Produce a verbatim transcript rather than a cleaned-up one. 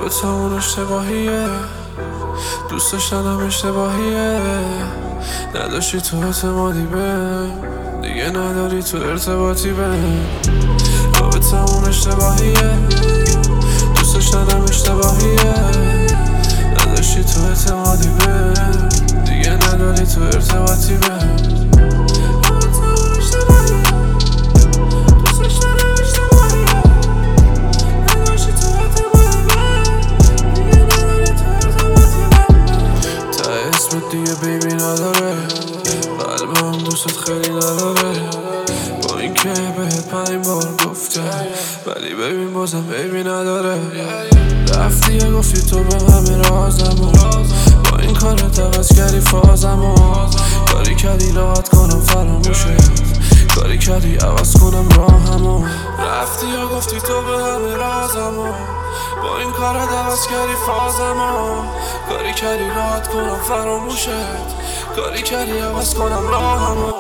رابطه اون اشتباهیه، دوست داشتنم اشتباهیه. نداشتی تو اعتمادی به دیگه نداری تو ارتباطی به رابطه اون اشتباهیه، دوست داشتنم اشتباهیه. نداشتی تو اعتمادی به دیگه نداری تو ارتباطی به دیگه بیبی نداره، قلبم دوست خیلی نداره. با این که بهت پنج بار گفتم ولی ببین بازم بیبی نداره. رفتی یه گفتی تو به همه رازمو، با این کارت عوض کردی فازمو. کاری کردی راحت کنم فراموشت، کاری کردی عوض کنم راهمو. رفتی یا گفتی تو به همه رازمو، با این کارت عوض کردی فازمو. کاری کردی راحت کنم فراموشت، کاری کردی عوض کنم راهمو.